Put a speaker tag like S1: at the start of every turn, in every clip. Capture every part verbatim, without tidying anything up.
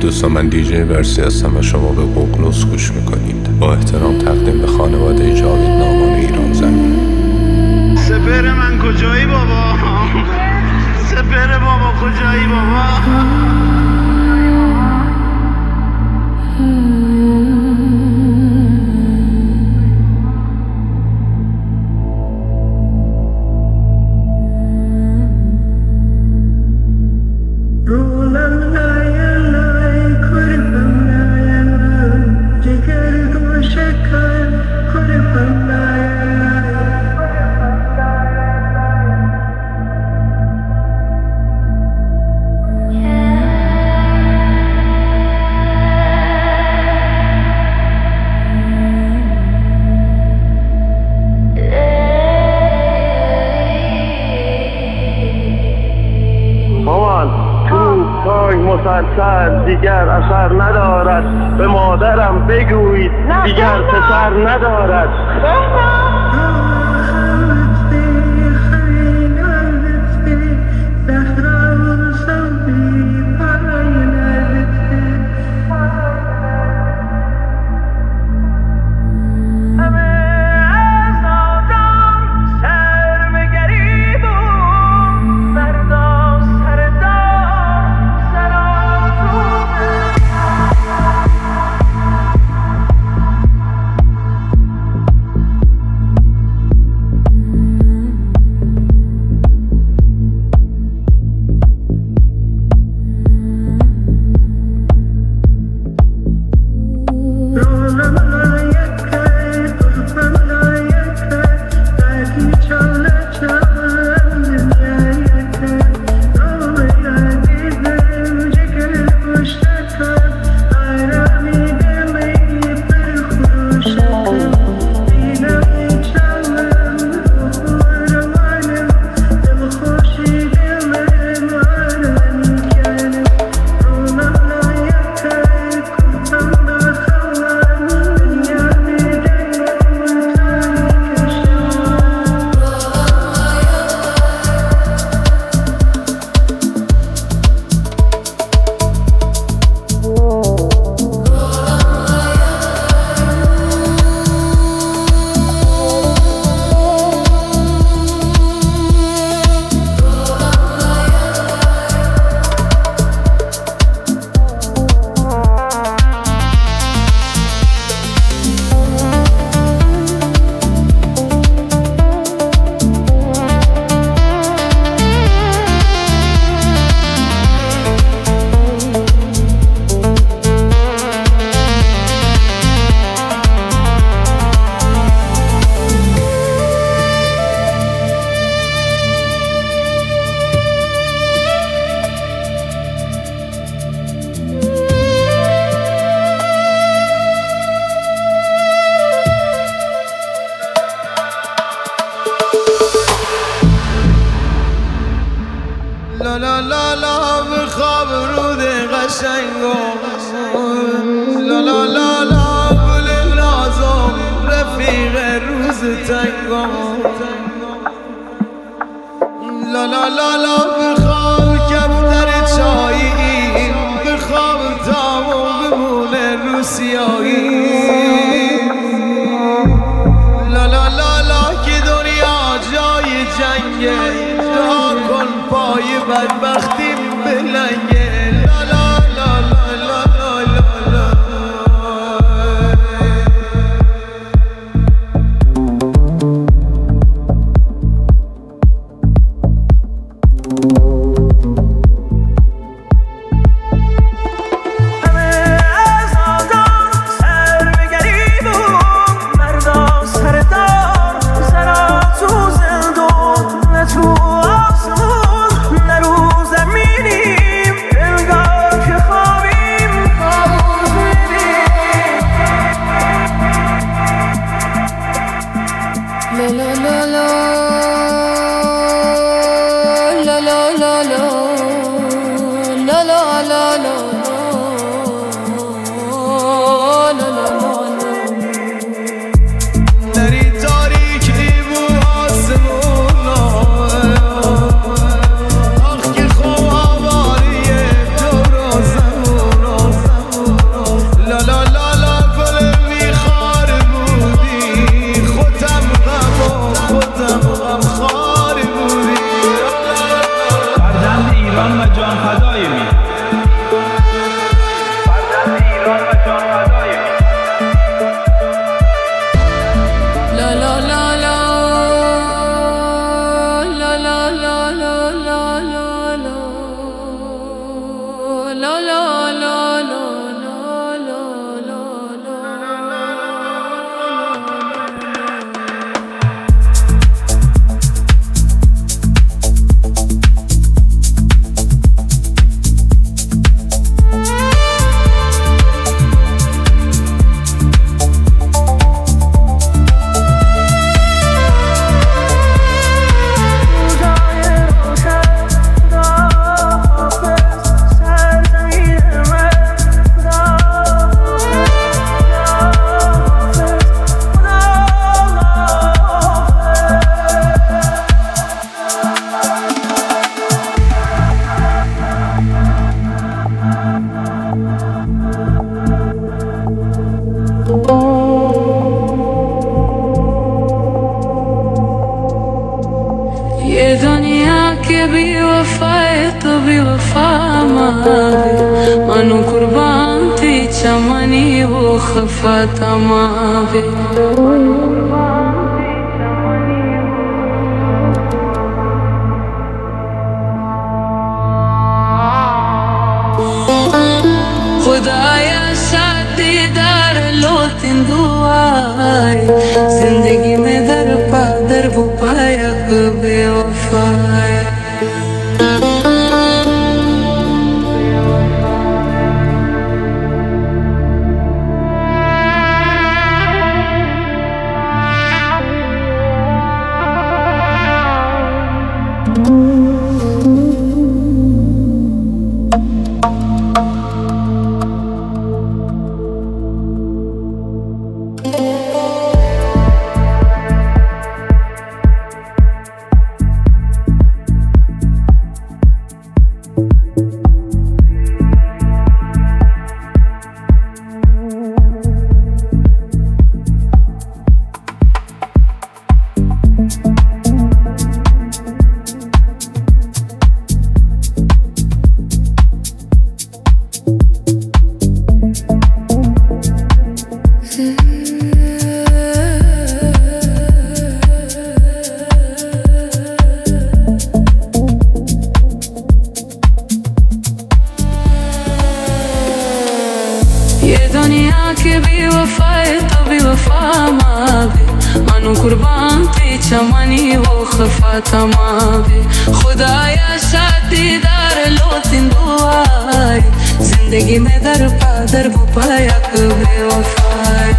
S1: دوستان، من دیجی ورسی هستم و شما به ققنوس گوش میکنید. با احترام تقدیم به خانواده جاوید نامان ایران زمین.
S2: سپر من کجایی بابا؟ سپر بابا کجایی بابا؟
S3: مسلسل دیگر اثر ندارد، به مادرم بگویید دیگر پسر ندارد.
S2: لا لا لا لا بخواب رود قشنگم، لا لا لا لا گل نازم رفیق روز تنگم، لا لا لا لا بخواب کفتر چایی، بخواب تامون بمونه رو سیاهی، لا لا لا لا که دنیا جای جنگه، دعا کن پای بدبختیم بلنگه، لا لا لا لا لا لا لا آخ که خواب آواری دور و زمون
S4: که بی وفای تو بی وفا ماوی منو قربان تی چمنی و خفت ماوی خدایا شاد دیدار لوتین دعای زندگی میں در پا در بو پایا بے وفای خدایا شاد دیدار لوتین دعای زندگی میں در پا در بو پایا بے وفای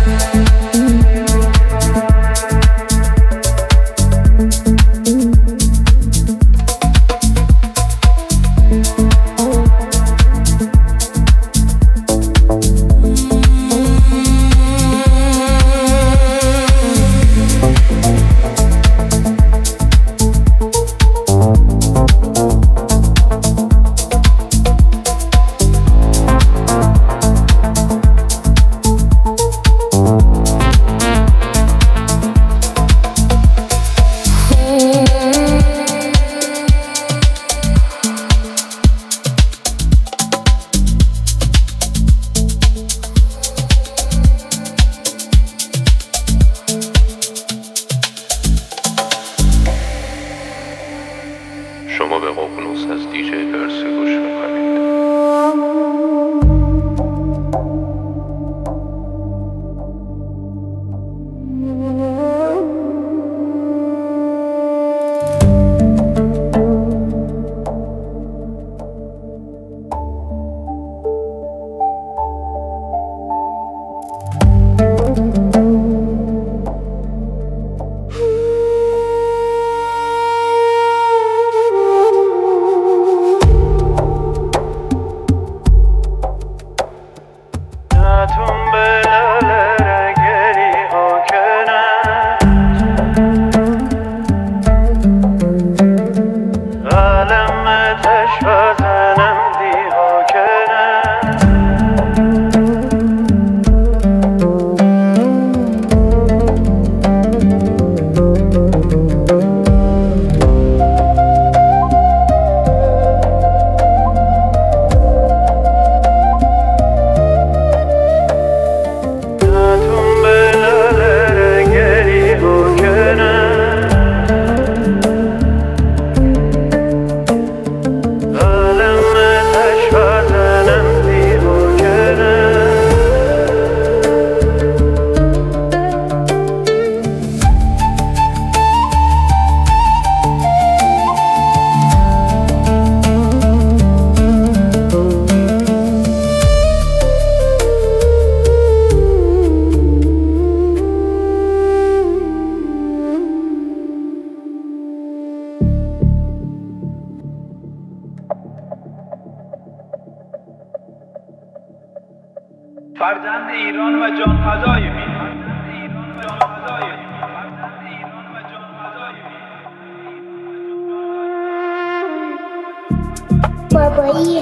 S1: شما به ققنوس از دیجی پرسی گوش میکنید.
S5: فرزند ایران و جان فدای می
S6: باباییه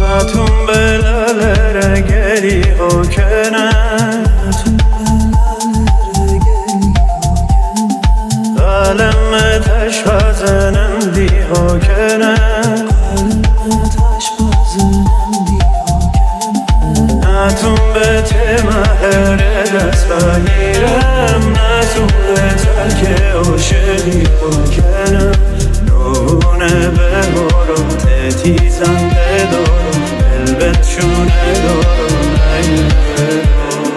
S6: نتون بلالر گلی حکنه قلم تشفازنم دی حکنه نتون به تمهر دست بگیرم نتون به ترک عاشقی حکنم نونه به هرات تیزم بدارم قلبت شونه دارم نگه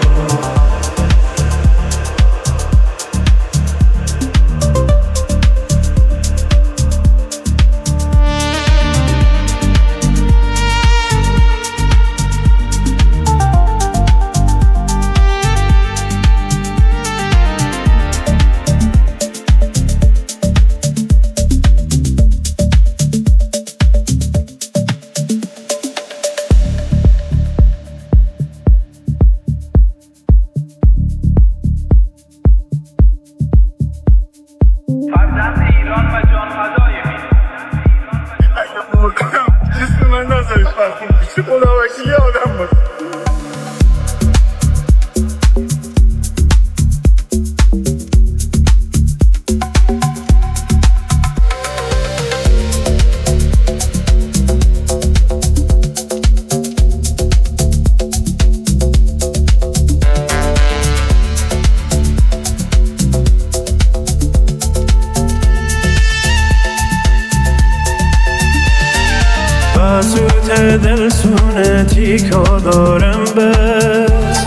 S6: دل سونتی که دارم بس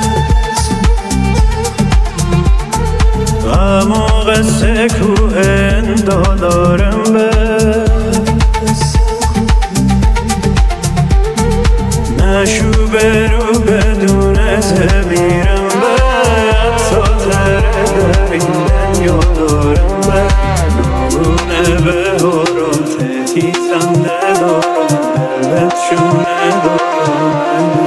S6: غم و قصه کوه اندا دارم بس نشو برو بدون زمیرم بس سازره در این دنیا دارم بس نونه به هرات تیزم ندارم شونه دارم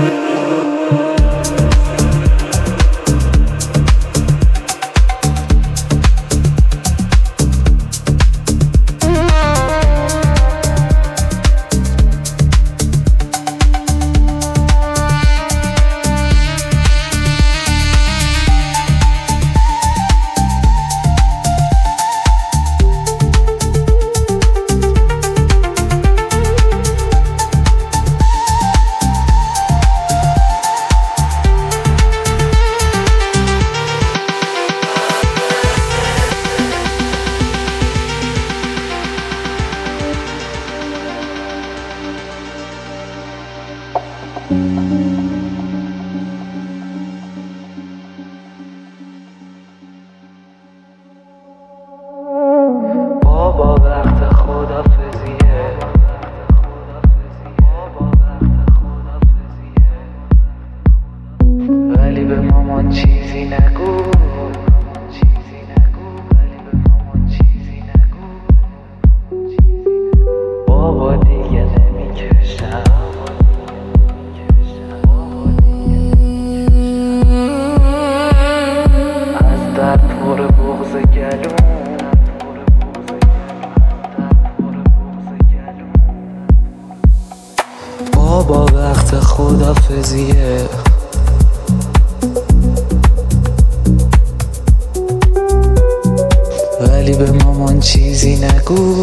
S4: بابا وقت خدافزیه ولی به مامان چیزی نگو بابا دیگه نمیکشم از درد پر بغض گلوم بابا وقت خدافزیه ولی به مامان چیزی نگو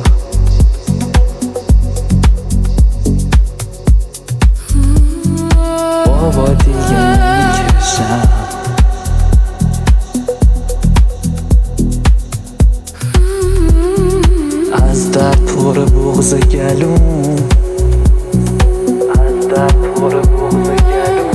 S4: بابا دیگه نمیکشم از درد پر بغض گلوم از درد پر بغض گلوم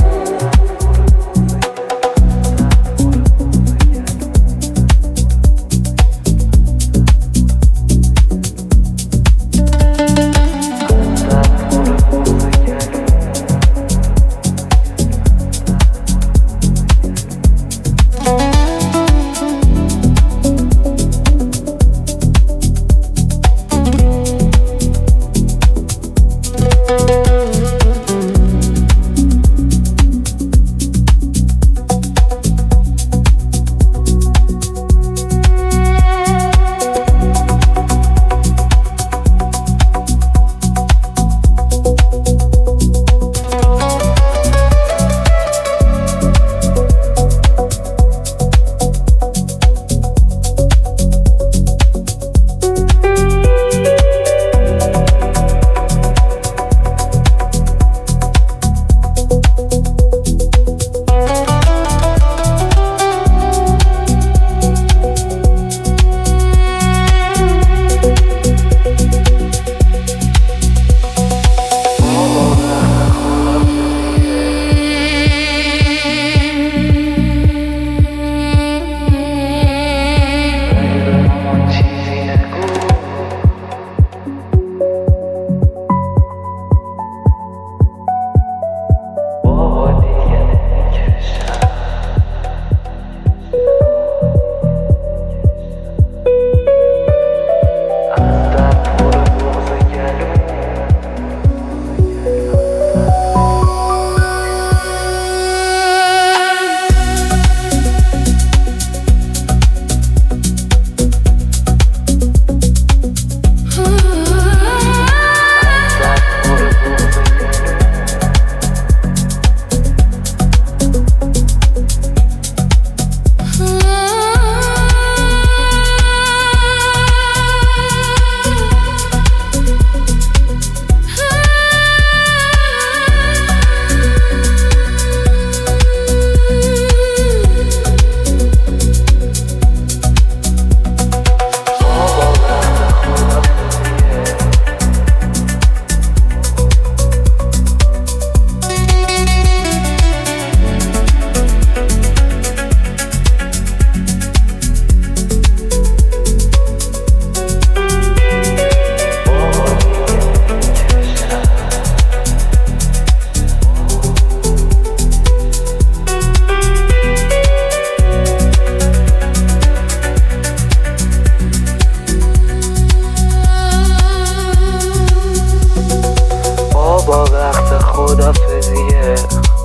S7: خدافزیه.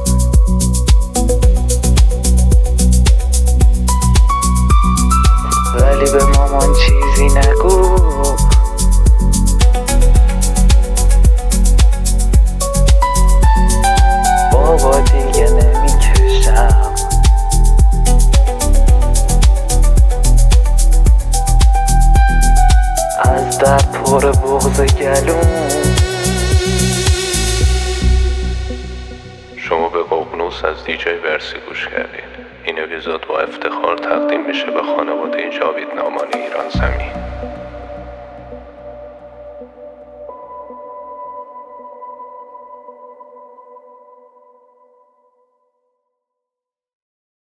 S7: ولی به مامان چیزی نگو، بابا دیگه نمیکشم. از درد پر بغض گلوم.
S1: شما به ققنوس از دیجی ورسی گوش کردید. این اپیزود با افتخار تقدیم میشه به خانواده جاوید نامانی ایران زمین.